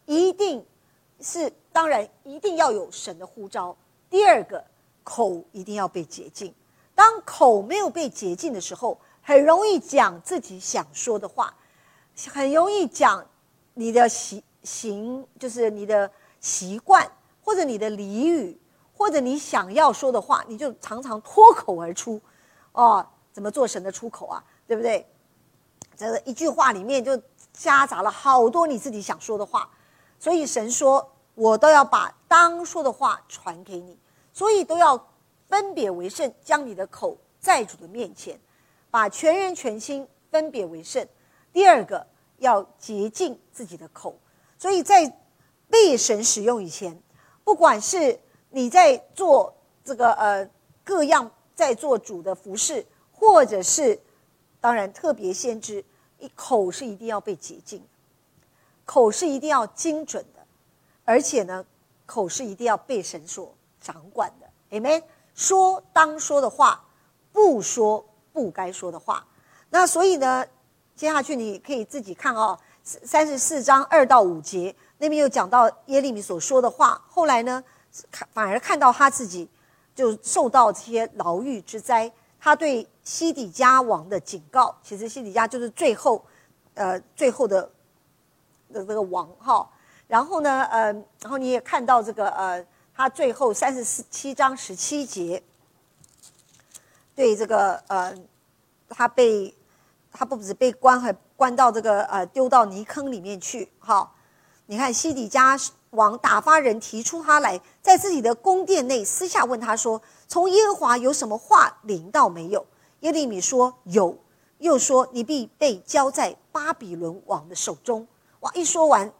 当然一定要有神的呼召。第二个，口一定要被洁净。当口没有被洁净的时候，很容易讲自己想说的话，很容易讲你的就是你的习惯或者你的俚语，或者你想要说的话，你就常常脱口而出。怎么做神的出口啊？对不对？这个一句话里面就夹杂了好多你自己想说的话，所以神说我都要把当说的话传给你，所以都要分别为圣，将你的口在主的面前，把全人全心分别为圣。第二个要洁净自己的口，所以在被神使用以前，不管是你在做这个各样在做主的服事，或者是当然特别先知，口是一定要被洁净的，口是一定要精准的，而且呢，口是一定要被神所掌管的。 Amen。 说当说的话，不说不该说的话。那所以呢，接下去你可以自己看34章2到5节，那边又讲到耶利米所说的话。后来呢，反而看到他自己就受到这些牢狱之灾。他对西底家王的警告，其实西底家就是最后的这个王哈。然后呢，然后你也看到这个他最后37章17节，对这个他不止被关，还关到这个丢到泥坑里面去哈。你看西底家王打发人提出他来，在自己的宫殿内私下问他说，从耶和华有什么话临到没有？耶利米说有，又说你必被交在巴比伦王的手中。哇，一说完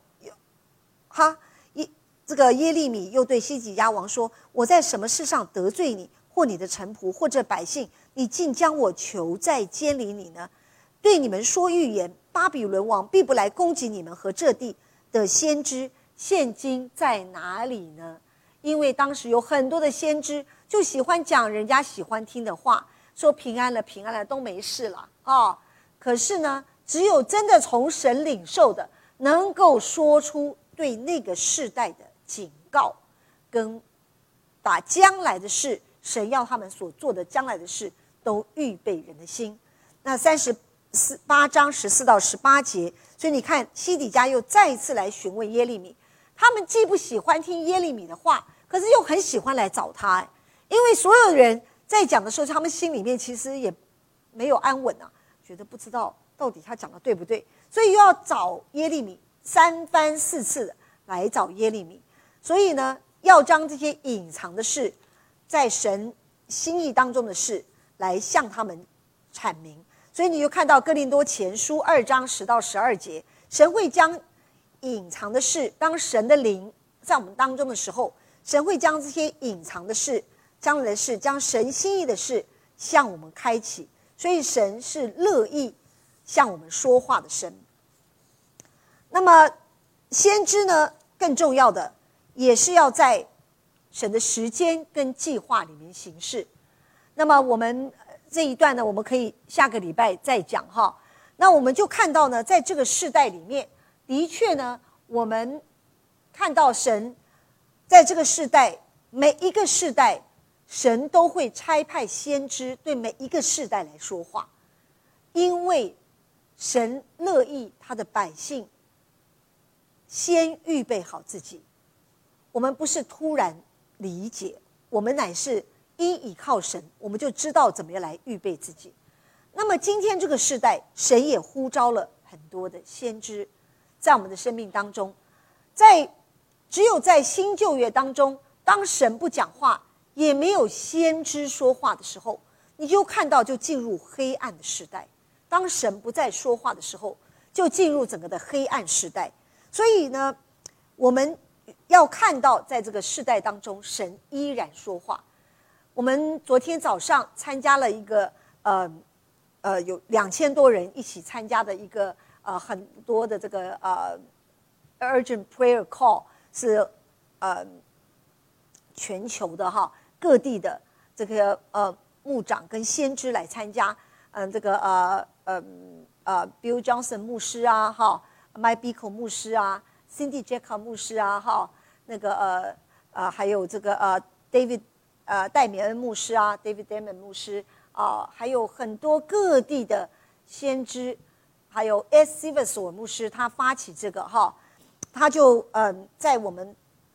这个耶利米又对西底家王说，我在什么事上得罪你，或你的臣仆，或这百姓，你竟将我囚在监里你呢？对你们说预言，巴比伦王必不来攻击你们和这地的先知，现今在哪里呢？因为当时有很多的先知就喜欢讲人家喜欢听的话，说平安了平安了，都没事了可是呢，只有真的从神领受的，能够说出对那个世代的警告，跟把将来的事，神要他们所做的将来的事都预备人的心。那38章14到18节，所以你看西底家又再一次来询问耶利米，他们既不喜欢听耶利米的话，可是又很喜欢来找他，因为所有人在讲的时候，他们心里面其实也没有安稳觉得不知道到底他讲的对不对，所以又要找耶利米，3番4次的来找耶利米。所以呢，要将这些隐藏的事，在神心意当中的事来向他们阐明。所以你就看到哥林多前书2章10到12节，神会将隐藏的事，当神的灵在我们当中的时候，神会将这些隐藏的事，将来的事，将神心意的事向我们开启。所以神是乐意向我们说话的神。那么先知呢，更重要的也是要在神的时间跟计划里面行事。那么我们这一段呢，我们可以下个礼拜再讲哈。那我们就看到呢，在这个世代里面，的确呢，我们看到神在这个世代，每一个世代，神都会差派先知对每一个世代来说话，因为神乐意他的百姓先预备好自己。我们不是突然理解，我们乃是依靠神，我们就知道怎么样来预备自己。那么今天这个世代，神也呼召了很多的先知在我们的生命当中。只有在新旧约当中，当神不讲话，也没有先知说话的时候，你就看到就进入黑暗的时代。当神不再说话的时候，就进入整个的黑暗时代。所以呢，我们要看到在这个世代当中，神依然说话。我们昨天早上参加了一个有2000多人一起参加的一个很多的这个urgent prayer call， 是全球的各地的这个牧长跟先知来参加。这个Bill Johnson 牧师Mike Bickle 牧师Cindy Jacobs 牧师那个还有这个David 戴米恩牧师David Damon 牧师还有很多各地的先知，还有 S. Silverson 牧师，他发起这个他就在我们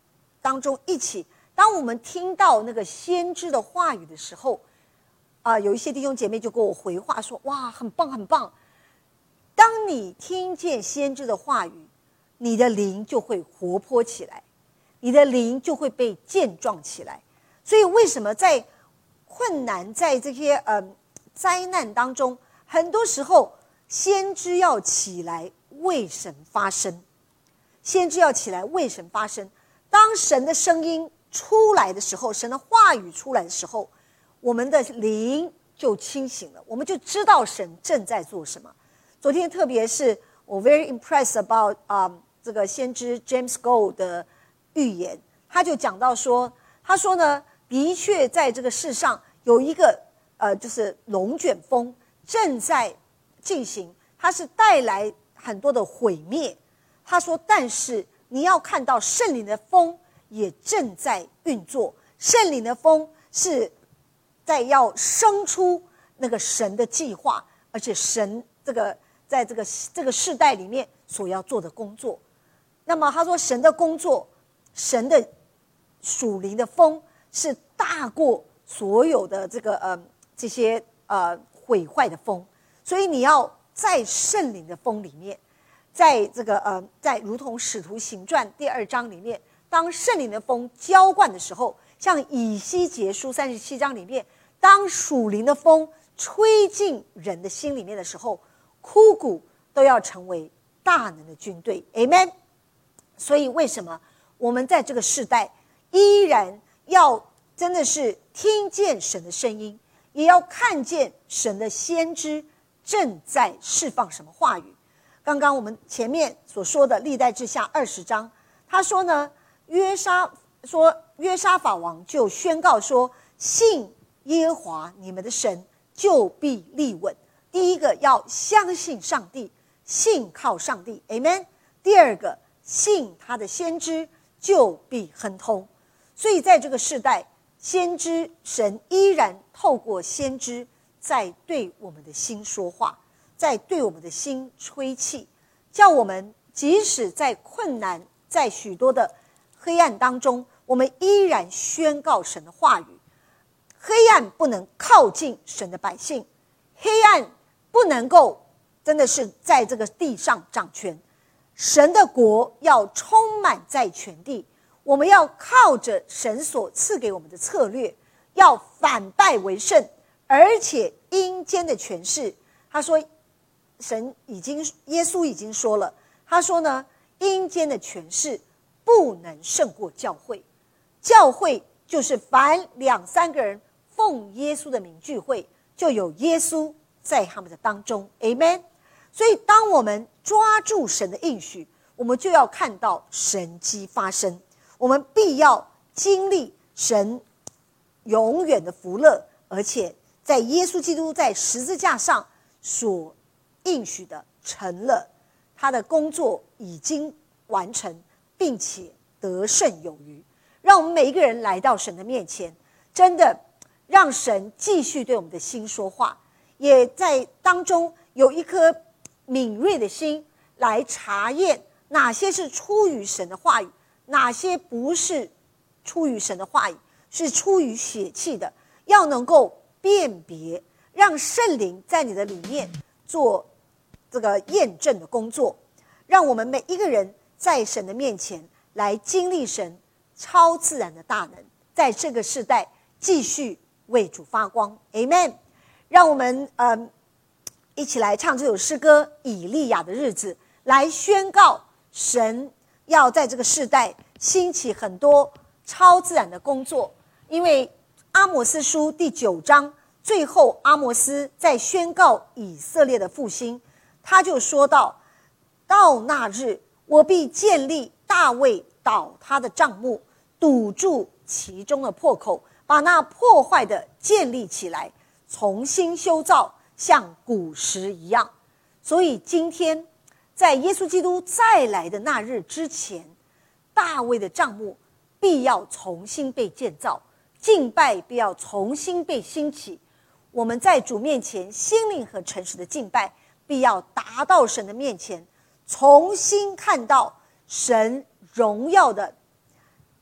当中一起，当我们听到那个先知的话语的时候，有一些弟兄姐妹就给我回话说，哇，很棒很棒。当你听见先知的话语，你的灵就会活泼起来，你的灵就会被健壮起来。所以为什么在困难，在这些灾难当中，很多时候先知要起来为神发声，先知要起来为神发声。当神的声音出来的时候，神的话语出来的时候，我们的灵就清醒了，我们就知道神正在做什么。昨天特别是我 very impressed about 这个先知 James Gold 的预言，他就讲到说，他说呢，的确在这个世上有一个就是龙卷风正在进行，它是带来很多的毁灭。他说，但是你要看到圣灵的风也正在运作，圣灵的风是在要生出那个神的计划，而且神这个在这个世代里面所要做的工作。那么他说，神的工作，神的属灵的风是大过所有的这些毁坏的风，所以你要在圣灵的风里面，在在如同使徒行传第2章里面，当圣灵的风浇灌的时候，像以西结书37章里面，当属灵的风吹进人的心里面的时候，枯骨都要成为大能的军队。 Amen。 所以为什么我们在这个世代依然要真的是听见神的声音，也要看见神的先知正在释放什么话语。刚刚我们前面所说的历代志下20章，他说呢，约沙法王就宣告说，信耶和华你们的神就必立稳。第一个要相信上帝，信靠上帝 Amen。 第二个信他的先知就必亨通。所以在这个世代，先知神依然透过先知在对我们的心说话，在对我们的心吹气，叫我们即使在困难，在许多的黑暗当中，我们依然宣告神的话语。黑暗不能靠近神的百姓，黑暗不能够真的是在这个地上掌权，神的国要充满在全地。我们要靠着神所赐给我们的策略，要反败为胜，而且阴间的权势，他说耶稣已经说了，他说呢，阴间的权势不能胜过教会。教会就是凡2、3个人奉耶稣的名聚会，就有耶稣在他们的当中 Amen。 所以当我们抓住神的应许，我们就要看到神迹发生，我们必要经历神永远的福乐，而且在耶稣基督在十字架上所应许的成了，他的工作已经完成，并且得胜有余。让我们每一个人来到神的面前，真的让神继续对我们的心说话，也在当中有一颗敏锐的心来查验哪些是出于神的话语，哪些不是出于神的话语，是出于血气的，要能够辨别，让圣灵在你的里面做这个验证的工作，让我们每一个人在神的面前来经历神超自然的大能，在这个世代继续为主发光 Amen。 让我们一起来唱这首诗歌，以利亚的日子，来宣告神要在这个世代兴起很多超自然的工作。因为阿摩斯书第9章最后，阿摩斯在宣告以色列的复兴，他就说到那日，我必建立大卫倒塌的帐幕，堵住其中的破口，把那破坏的建立起来，重新修造，像古时一样。所以今天在耶稣基督再来的那日之前，大卫的帐幕必要重新被建造，敬拜必要重新被兴起。我们在主面前心灵和诚实的敬拜，必要达到神的面前，重新看到神荣耀的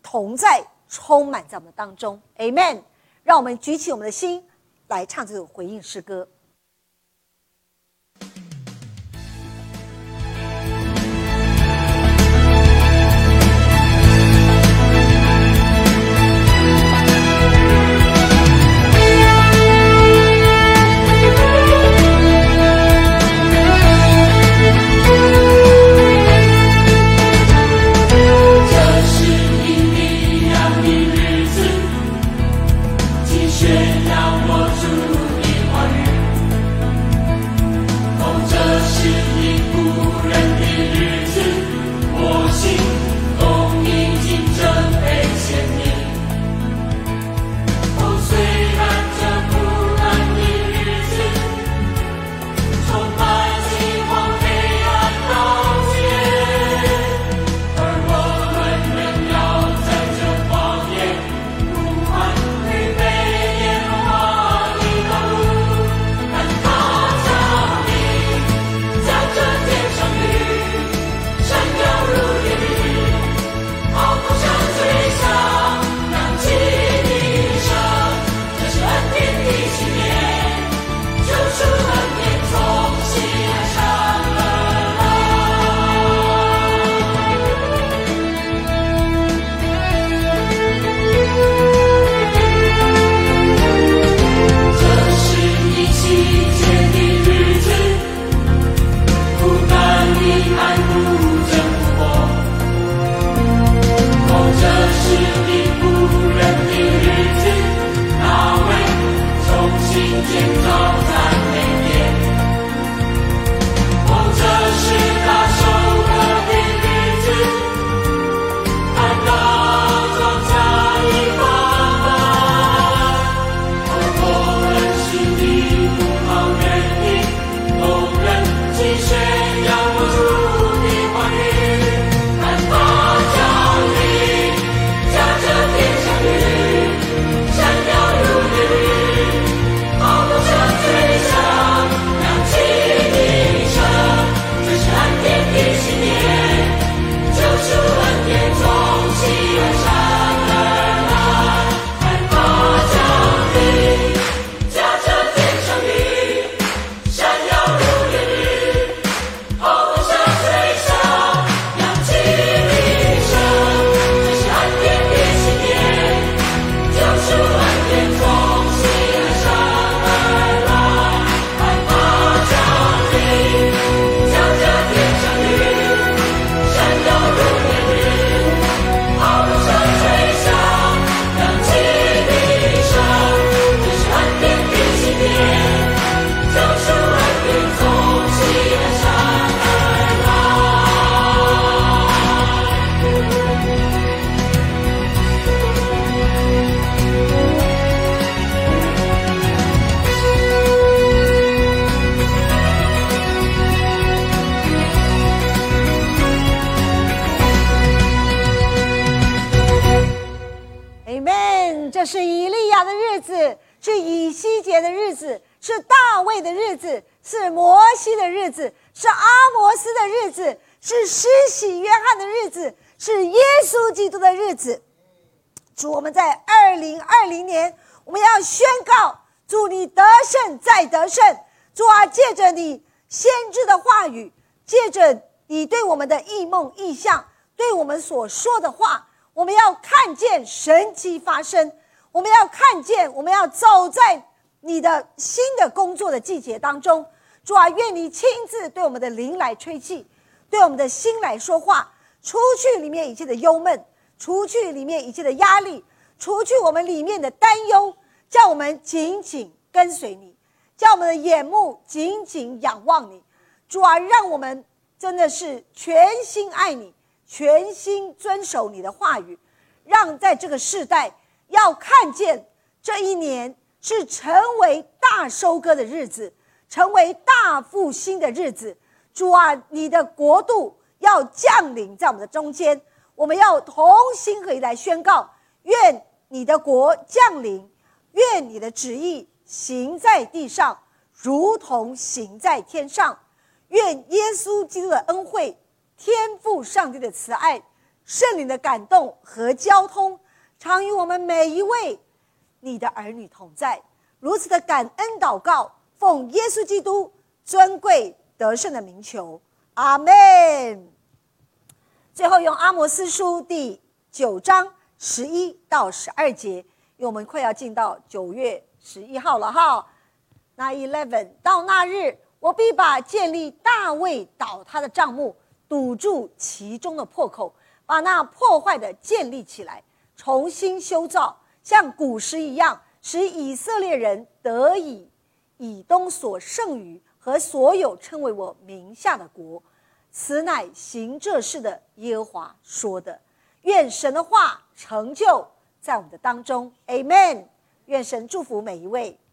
同在充满在我们当中 Amen。 让我们举起我们的心来唱这首回应诗歌。这是以利亚的日子，是以西结的日子，是大卫的日子，是摩西的日子，是阿摩斯的日子，是施洗约翰的日子，是耶稣基督的日子。主，我们在2020年，我们要宣告，主你得胜再得胜。主啊，借着你先知的话语，借着你对我们的异梦异象，对我们所说的话，我们要看见神迹发生，我们要看见，我们要走在你的新的工作的季节当中。主啊，愿你亲自对我们的灵来吹气，对我们的心来说话，除去里面一切的忧闷，除去里面一切的压力，除去我们里面的担忧，叫我们紧紧跟随你，叫我们的眼目紧紧仰望你。主啊，让我们真的是全心爱你，全心遵守你的话语，让在这个世代要看见这一年是成为大收割的日子，成为大复兴的日子。主啊，你的国度要降临在我们的中间，我们要同心合一来宣告，愿你的国降临，愿你的旨意行在地上，如同行在天上。愿耶稣基督的恩惠，天父上帝的慈爱， 圣灵的感动和交通，常与我们每一位你的儿女同在。如此的感恩祷告，奉耶稣基督尊贵得胜的名求，阿们。最后用阿摩斯书第9章11到12节，因为我们快要进到9月11号了哈。那 11到那日，我必把建立大卫倒塌的帐幕堵住其中的破口，把那破坏的建立起来，重新修造，像古时一样，使以色列人得以以东所剩余和所有称为我名下的国。此乃行这事的耶和华说的。愿神的话成就在我们的当中， Amen。 愿神祝福每一位。